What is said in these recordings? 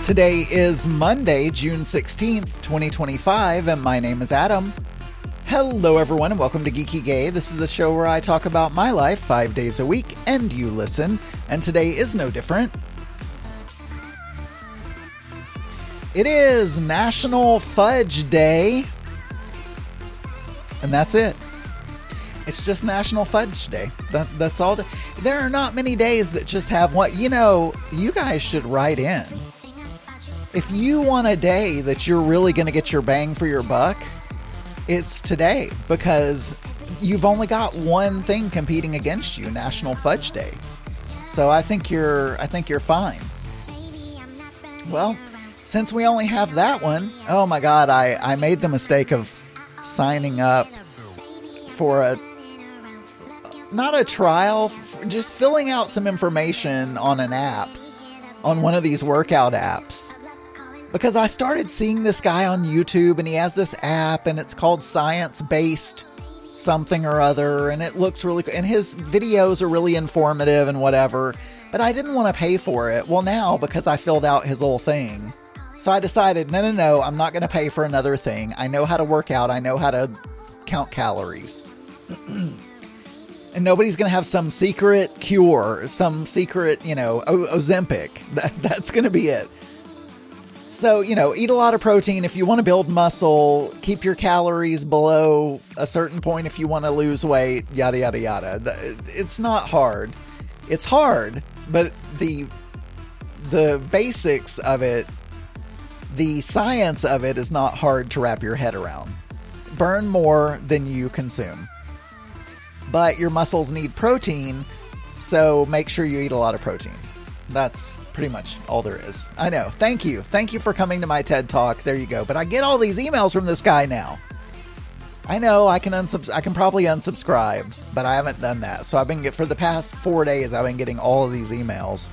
Today is Monday, June 16th, 2025, and my name is Adam. Hello, everyone, and welcome to Geeky Gay. This is the show where I talk about my life 5 days a week, and you listen, and today is no different. It is National Fudge Day, and that's it. It's just National Fudge Day. That's all. There are not many days that just have one. You know, you guys should write in. If you want a day that you're really going to get your bang for your buck, it's today, because you've only got one thing competing against you, National Fudge Day. So I think you're fine. Well, since we only have that one, oh my God, I made the mistake of signing up for not a trial, just filling out some information on an app, on one of these workout apps. Because I started seeing this guy on YouTube, and he has this app, and it's called Science-Based something or other, and it looks really cool, and his videos are really informative and whatever, but I didn't want to pay for it. Well, now, because I filled out his little thing, so I decided, no, I'm not going to pay for another thing. I know how to work out. I know how to count calories. And nobody's going to have some secret cure, some secret, Ozempic. That's going to be it. So, eat a lot of protein if you want to build muscle, keep your calories below a certain point if you want to lose weight, yada, yada, yada. It's not hard. It's hard, but the basics of it, the science of it is not hard to wrap your head around. Burn more than you consume. But your muscles need protein, so make sure you eat a lot of protein. That's pretty much all there is. I know. Thank you. Thank you for coming to my TED Talk. There you go. But I get all these emails from this guy now. I know I can probably unsubscribe, but I haven't done that. So for the past 4 days, I've been getting all of these emails.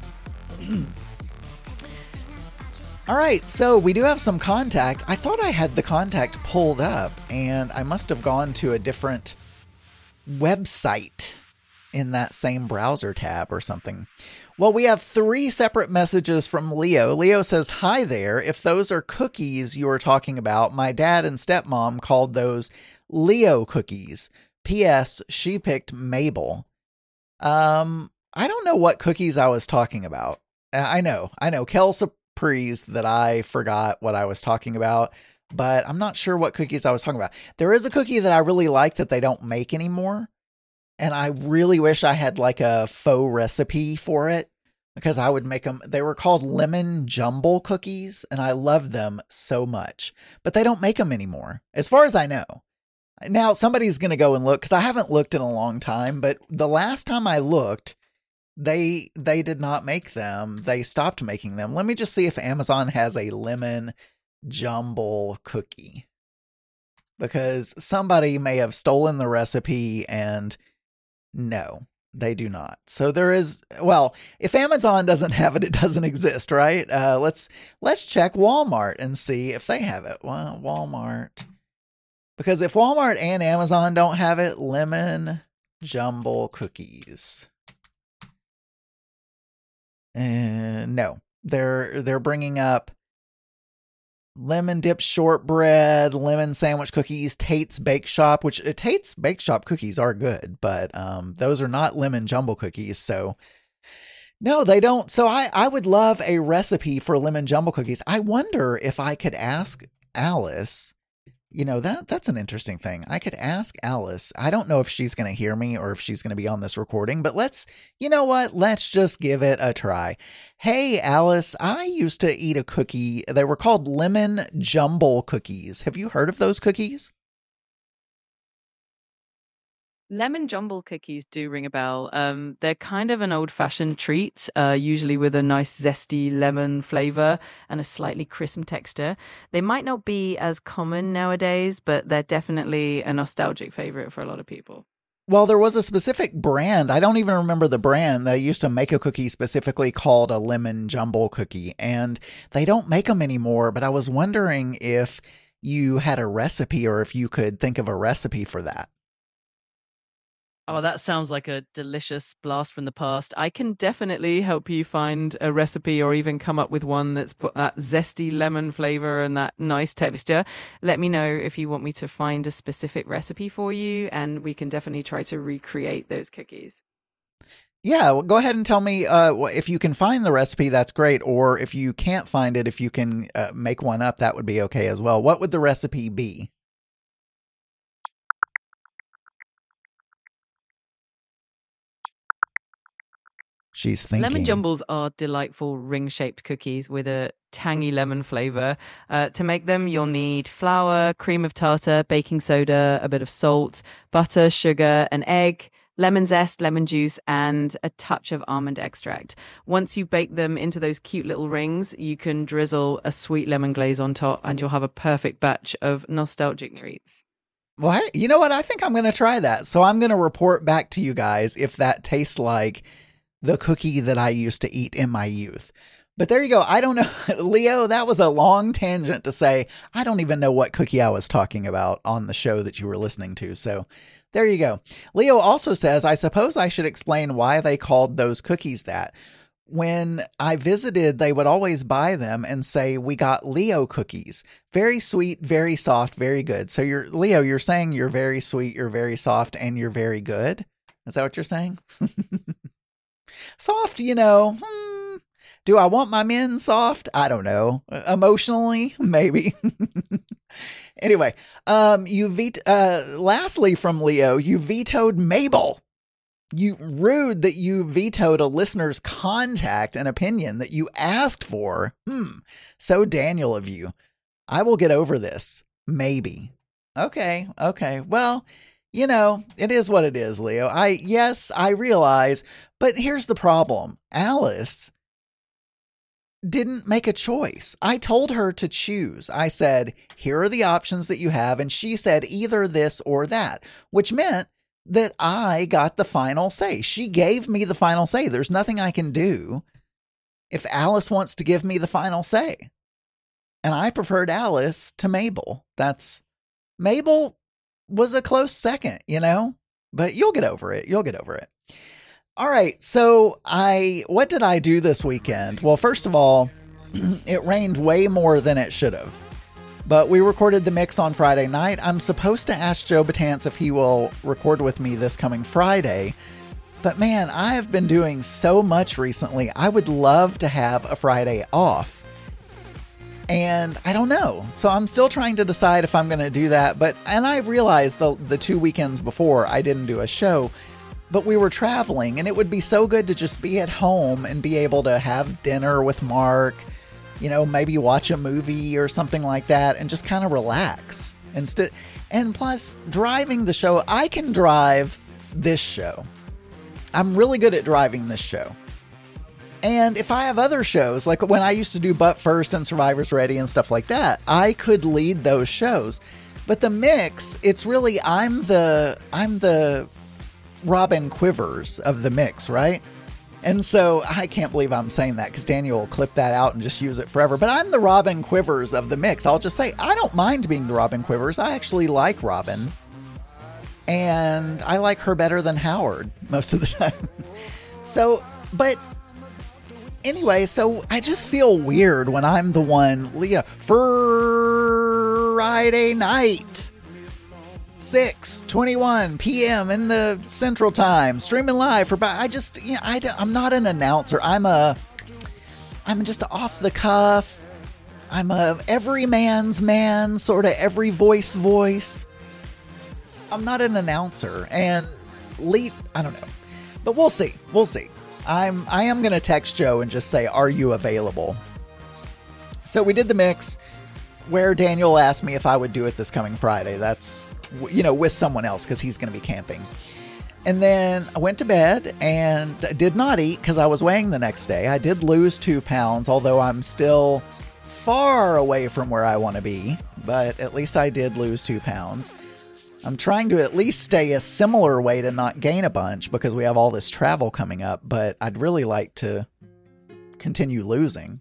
All right. So we do have some contact. I thought I had the contact pulled up, and I must have gone to a different website in that same browser tab or something. Well, we have 3 separate messages from Leo. Leo says, "Hi there. If those are cookies you are talking about, my dad and stepmom called those Leo cookies. P.S. She picked Mabel." I don't know what cookies I was talking about. I know. Kel Surprise that I forgot what I was talking about, but I'm not sure what cookies I was talking about. There is a cookie that I really like that they don't make anymore. And I really wish I had like a faux recipe for it, because I would make them. They were called lemon jumble cookies, and I loved them so much. But they don't make them anymore, as far as I know. Now, somebody's going to go and look, because I haven't looked in a long time. But the last time I looked, they did not make them. They stopped making them. Let me just see if Amazon has a lemon jumble cookie, because somebody may have stolen the recipe, and no, they do not. So there is, well, if Amazon doesn't have it, it doesn't exist, right? Let's check Walmart and see if they have it. Well, Walmart, because if Walmart and Amazon don't have it, lemon jumble cookies. No, they're bringing up lemon dip shortbread, lemon sandwich cookies, Tate's Bake Shop, which Tate's Bake Shop cookies are good, but those are not lemon jumble cookies. So no, they don't. So I would love a recipe for lemon jumble cookies. I wonder if I could ask Alice. That's an interesting thing. I could ask Alice. I don't know if she's going to hear me or if she's going to be on this recording, but let's just give it a try. Hey, Alice, I used to eat a cookie. They were called lemon jumble cookies. Have you heard of those cookies? Lemon jumble cookies do ring a bell. They're kind of an old-fashioned treat, usually with a nice zesty lemon flavor and a slightly crisp texture. They might not be as common nowadays, but they're definitely a nostalgic favorite for a lot of people. Well, there was a specific brand. I don't even remember the brand. They used to make a cookie specifically called a lemon jumble cookie, and they don't make them anymore. But I was wondering if you had a recipe, or if you could think of a recipe for that. Oh, that sounds like a delicious blast from the past. I can definitely help you find a recipe or even come up with one that's put that zesty lemon flavor and that nice texture. Let me know if you want me to find a specific recipe for you, and we can definitely try to recreate those cookies. Yeah, well, go ahead and tell me if you can find the recipe, that's great. Or if you can't find it, if you can make one up, that would be okay as well. What would the recipe be? She's Lemon thinking. jumbles are delightful ring-shaped cookies with a tangy lemon flavor. To make them, you'll need flour, cream of tartar, baking soda, a bit of salt, butter, sugar, an egg, lemon zest, lemon juice, and a touch of almond extract. Once you bake them into those cute little rings, you can drizzle a sweet lemon glaze on top, and you'll have a perfect batch of nostalgic treats. Well, you know what? I think I'm going to try that. So I'm going to report back to you guys if that tastes like the cookie that I used to eat in my youth. But there you go. I don't know. Leo, that was a long tangent to say, I don't even know what cookie I was talking about on the show that you were listening to. So there you go. Leo also says, I suppose I should explain why they called those cookies that. When I visited, they would always buy them and say, we got Leo cookies. Very sweet, very soft, very good. So Leo, you're saying you're very sweet, you're very soft, and you're very good? Is that what you're saying? Soft, do I want my men soft? I don't know. Emotionally, maybe. Anyway, lastly from Leo, you vetoed Mabel. Rude that you vetoed a listener's contact and opinion that you asked for. So Daniel of you. I will get over this. Maybe. Okay. Well, it is what it is, Leo. I realize, but here's the problem. Alice didn't make a choice. I told her to choose. I said, here are the options that you have. And she said either this or that, which meant that I got the final say. She gave me the final say. There's nothing I can do if Alice wants to give me the final say. And I preferred Alice to Mabel. Mabel was a close second, but you'll get over it. All right. So what did I do this weekend? Well, first of all, it rained way more than it should have. But we recorded the mix on Friday night. I'm supposed to ask Joe Batance if he will record with me this coming Friday. But man, I have been doing so much recently. I would love to have a Friday off. And I don't know. So I'm still trying to decide if I'm going to do that. And I realized the 2 weekends before I didn't do a show, but we were traveling and it would be so good to just be at home and be able to have dinner with Mark, maybe watch a movie or something like that and just kind of relax instead. And plus driving the show, I can drive this show. I'm really good at driving this show. And if I have other shows, like when I used to do Butt First and Survivor's Ready and stuff like that, I could lead those shows. But the mix, it's really, I'm the Robin Quivers of the mix, right? And so I can't believe I'm saying that because Daniel will clip that out and just use it forever. But I'm the Robin Quivers of the mix. I'll just say, I don't mind being the Robin Quivers. I actually like Robin. And I like her better than Howard most of the time. Anyway, so I just feel weird when I'm the one, Friday night. 6:21 p.m. in the Central Time, streaming live for. I'm not an announcer. I'm just off the cuff. I'm a every man's man, sort of every voice. I'm not an announcer, and I don't know, but we'll see. I am gonna text Joe and just say, "Are you available?" So we did the mix where Daniel asked me if I would do it this coming Friday. That's with someone else because he's going to be camping. And then I went to bed and did not eat because I was weighing the next day. I did lose 2 pounds, although I'm still far away from where I want to be, but at least I did lose 2 pounds. I'm trying to at least stay a similar weight and not gain a bunch because we have all this travel coming up, but I'd really like to continue losing.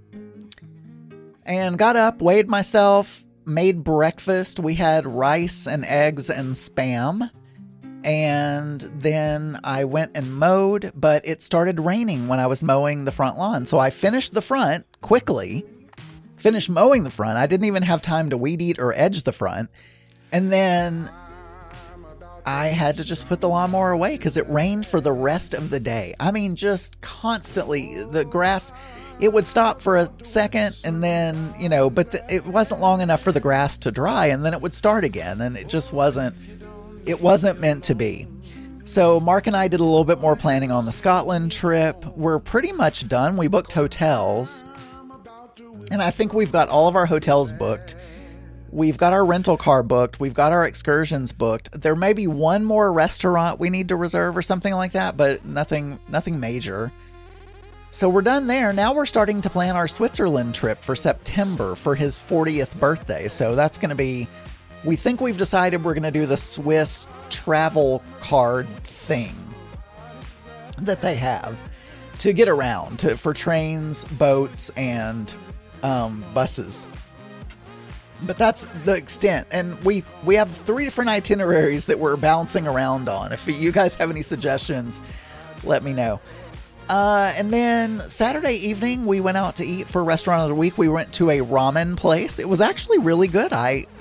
And got up, weighed myself, made breakfast. We had rice and eggs and Spam. And then I went and mowed, but it started raining when I was mowing the front lawn. So I finished the front quickly, finished mowing the front. I didn't even have time to weed eat or edge the front. And then I had to just put the lawnmower away because it rained for the rest of the day. I mean, just constantly. The grass, it would stop for a second and then, but it wasn't long enough for the grass to dry, and then it would start again, and it just wasn't meant to be. So Mark and I did a little bit more planning on the Scotland trip. We're pretty much done. We booked hotels, and I think we've got all of our hotels booked. We've got our rental car booked. We've got our excursions booked. There may be one more restaurant we need to reserve or something like that, but nothing major. So we're done there. Now we're starting to plan our Switzerland trip for September for his 40th birthday. So that's going to be, we think we've decided we're going to do the Swiss travel card thing that they have to get around for trains, boats, and buses. But that's the extent. And we have 3 different itineraries that we're bouncing around on. If you guys have any suggestions, let me know. And then Saturday evening, we went out to eat for Restaurant of the Week. We went to a ramen place. It was actually really good.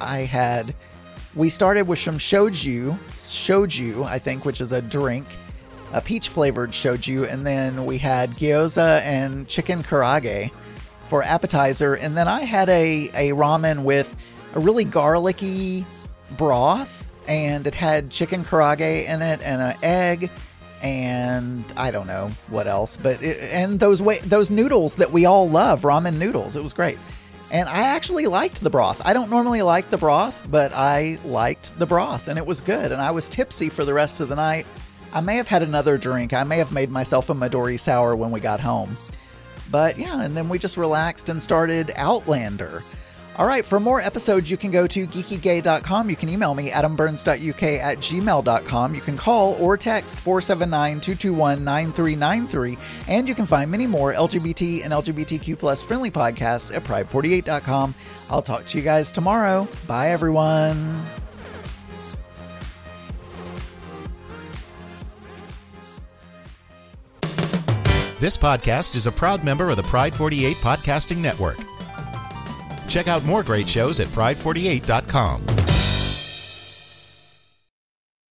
We started with some shoju, I think, which is a drink, a peach flavored shoju. And then we had gyoza and chicken karaage for appetizer. And then I had a ramen with a really garlicky broth, and it had chicken karaage in it and an egg. And I don't know what else, and those noodles that we all love, ramen noodles. It was great. And I actually liked the broth. I don't normally like the broth, but I liked the broth, and it was good. And I was tipsy for the rest of the night. I may have had another drink. I may have made myself a Midori sour when we got home. But yeah, and then we just relaxed and started Outlander. All right, for more episodes, you can go to geekygay.com. You can email me, adamburns.uk@gmail.com. You can call or text 479-221-9393. And you can find many more LGBT and LGBTQ plus friendly podcasts at pride48.com. I'll talk to you guys tomorrow. Bye, everyone. This podcast is a proud member of the Pride 48 Podcasting Network. Check out more great shows at pride48.com.